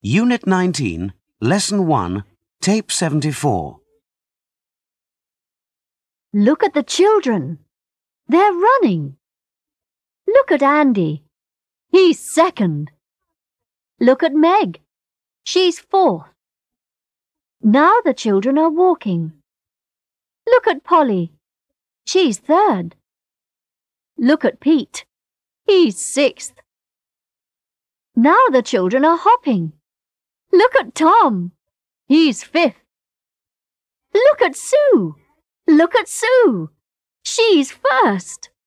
Unit 19, Lesson 1, Tape 74. Look at the children. They're running. Look at Andy. He's second. Look at Meg. She's fourth. Now the children are walking. Look at Polly. She's third. Look at Pete. He's sixth. Now the children are hopping. Look at Tom. He's fifth. Look at Sue. Look at Sue. She's first.